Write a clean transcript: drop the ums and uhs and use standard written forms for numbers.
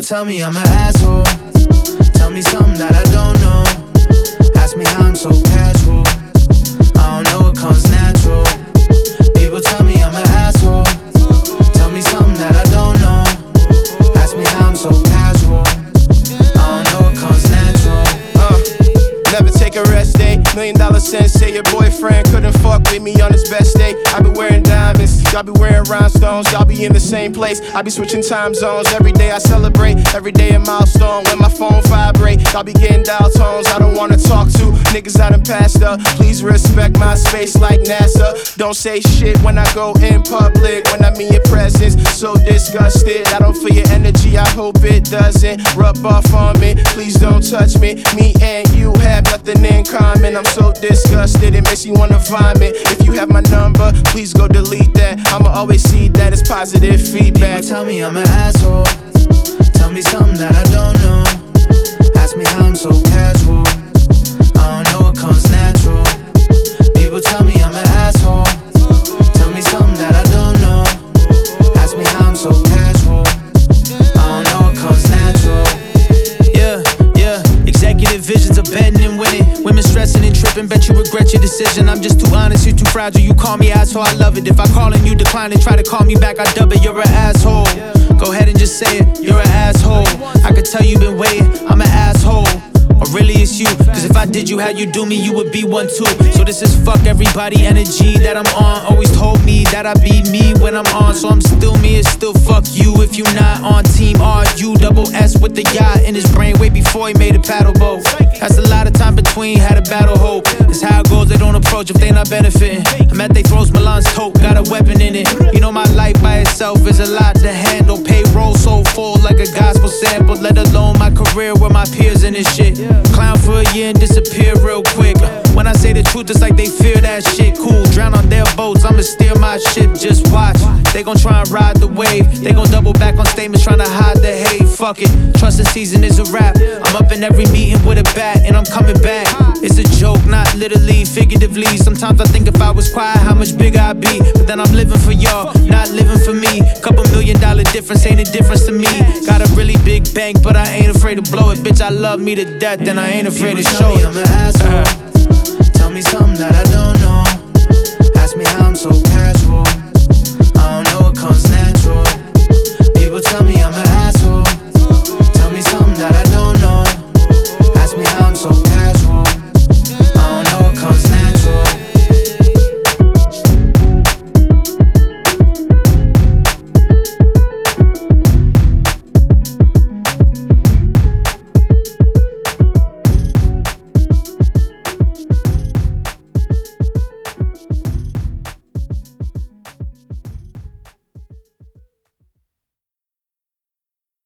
tell me I'm an asshole. Tell me something that I don't know. Ask me how I'm so casual. I don't know what comes natural. People tell me I'm an asshole. Tell me something that I don't know. Ask me how I'm so casual. I don't know what comes natural. Never take a rest day. $1 million sensei, your boyfriend couldn't fuck with me on his best day. I be wearing diamonds, y'all be wearing rhinestones. Y'all be in the same place, I be switching time zones. Every day I celebrate, every day a milestone. When my phone vibrate, y'all be getting dial tones. I don't wanna talk to niggas I done passed up. Please respect my space like NASA. Don't say shit when I go in public. When I'm in your presence, so disgusted. I don't feel your energy, I hope it doesn't rub off on me. Please don't touch me. Me and you have nothing in common. I'm so disgusted, it makes me wanna vomit. If you have my number, please go delete that. I'ma always see that as positive feedback. People tell me I'm an asshole. Tell me something that I don't know. Ask me how I'm so casual. I don't know what comes natural. People tell me I'm an asshole. Tell me something that I don't know. Ask me how I'm so casual. I don't know what comes natural. Yeah, executive visions of betting and winning. Women stressing and tripping, bet you regret your decision. I'm just too honest, you're too fragile. You call me asshole, I love it. If I call and you decline and try to call me back, I dub it. You're an asshole. Go ahead and just say it. You're an asshole. I could tell you've been waiting. I'm an asshole. Or really it's you, cause if I did you how you do me, you would be one too. So this is fuck everybody energy that I'm on. Always told me that I be me when I'm on. So I'm still me, it's still fuck you if you not on team RU. Double S with the yacht in his brain way before he made a paddle boat. That's a lot of time between, had a battle hope. It's how it goes, they don't approach if they not benefiting. I'm at they throws, Milan's tote, got a weapon in it. You know my life by itself is a lot to handle. Payroll so full like a gospel sample. Let alone my career with my peers in this shit. Clown for a year and disappear real quick. When I say the truth, it's like they fear that shit. Cool, drown on their boats, I'ma steer my ship, just watch. They gon' try and ride the wave. They gon' double back on statements trying to hide the hate. Fuck it, trust the season is a wrap. I'm up in every meeting with a bat and I'm coming back. It's a joke, not literally, figuratively. Sometimes I think if I was quiet, how much bigger I'd be. But then I'm living for y'all, not living for me. Couple $1 million difference ain't a difference to me. Got a really big bank, but I ain't afraid to blow it. Bitch, I love me to death, then I ain't afraid to show it. I'm an asshole. Tell me something that I don't know. Ask me how I'm so casual.